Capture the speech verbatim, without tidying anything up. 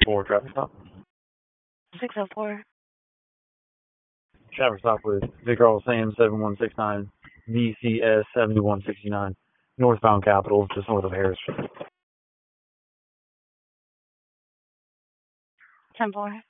four, traffic stop. six oh four. Traffic stop with Victor Earl Sam seven one six nine V C S seventy-one sixty-nine, northbound Capitol, just north of Harris. ten four.